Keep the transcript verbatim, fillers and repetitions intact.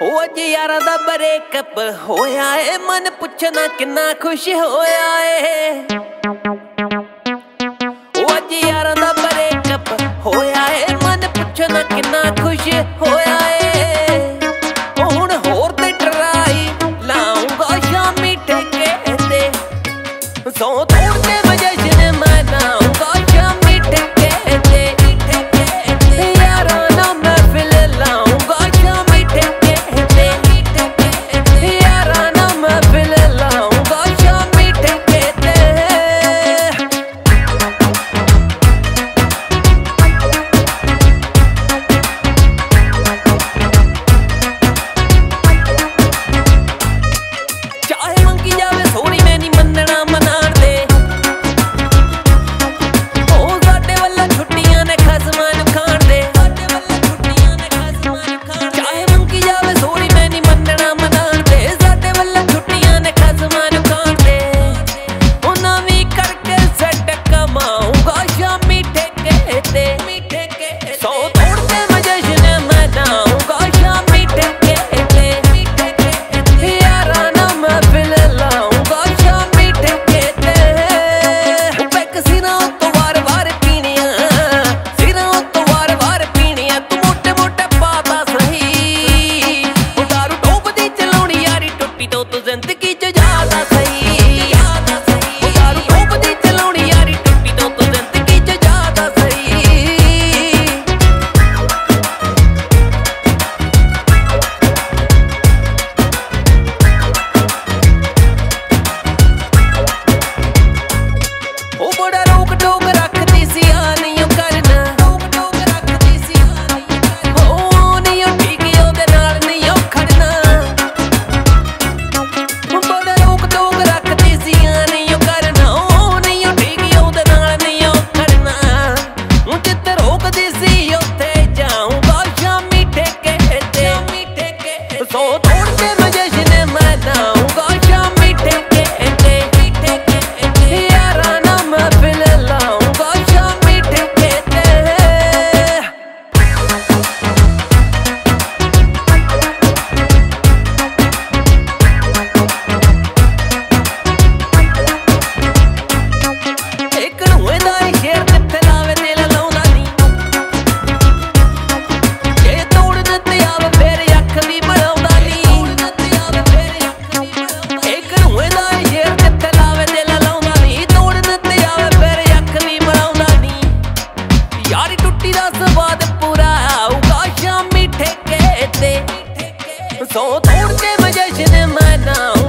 ओ जी यारा दा ब्रेकअप होया है, मन पुछना किन्ना खुश होया है। ओ जी यारा दा ब्रेकअप होया है, मन पुछना किन्ना खुश होया है। हुण होर ते ट्राई लाऊंगा शामी ठेके ते, सौ तोड़ के जश्न मनाऊंगा शामी ठेके ते। यारा ना महफिल लाऊंगा शामी ठेके ते, यारा ना महफिल लाऊंगा शामी ठेके ते। चाहे मंगी जावे सोनी मैं नहीं मनना मनाण दे, ओ साडे वल्ला छुट्टियां ने खसमां नूं खाण दे। चाहे मंगी जावे सोनी मैं नहीं मनना मनाण दे, साडे वल्ला छुट्टियां ने खसमां नूं खाण दे। ओ नवीं करके सैट कमाऊंगा शामी ठेके ते, सौ तोड़ के मैं जश्न मनाऊंगा शामी ठेके ते। यारा ना महफिल लाऊंगा शामी ठेके ते। पैक सिरां तो वार वार पीनियां, सिरां तो वार वार पीनियां, तू मोटे मोटे पाता सही। ओ दारू डोबदी चलाउणी यारी टुट्टी तो तू जिंदगी च ज्यादा सही। ओ दारू डोबदी चलाउणी यारी टुट्टी तो तू जिंदगी च ज्यादा सही। ओ बड़ा रोक टोक रखती सी आ नहीं करना, ओ नहीं ठीक ओदे नाल नहीं खड़ना। बड़ा रोक टोक रखती सी आ नहीं करना, ओ नहीं ठीक ओदे नाल नहीं खड़ना। जिथे रोकदी सी उत्थे जाऊंगा शामी ठेके ते, सौ तोड़ के मैं जश्न मनाऊंगा शामी ठेके ते। यारा ना महफिल लाऊंगा शामी ठेके ते। एक रूए दा शेर कित्थे लावे दिल लाउंदा नी, जे तोड़न ते आवे फिर अख भी बनाउंदा नी। एक रूए दा शेर कित्थे लावे दिल लाउंदा नी, तोड़न ते आवे फिर अख भी बनाउंदा नी। यारी टुट्टी दा स्वाद पूरा आऊगा शामी ठेके ते, सौ तोड़ के मैं जश्न मनाऊं